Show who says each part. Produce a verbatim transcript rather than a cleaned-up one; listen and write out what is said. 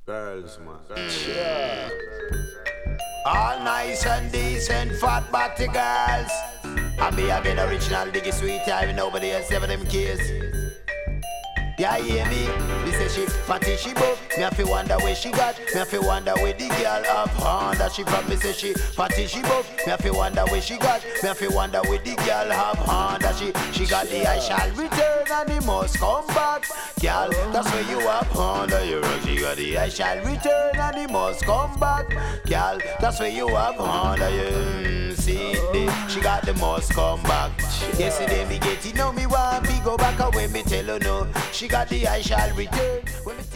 Speaker 1: Girls, man.
Speaker 2: Yeah. All nice and decent fat body girls. I be again original diggy sweet time. Nobody else ever them kids. Yeah, hear me? They say she fatty, she buff. Me have to wonder where she got. Me have to wonder where the girl have hand that she from. Me say she fatty, she buff. Me have to wonder where she got. Me have to wonder where the girl have hand that she she got. The I shall return and the must come back. Girl, that's where you have hand that you run. She got the I shall return and the must come back. Girl, that's where you have hand that you see. The, she got the must come back. Yesterday me get it, now me want me go back. And when me tell her no, she got the I shall return. When me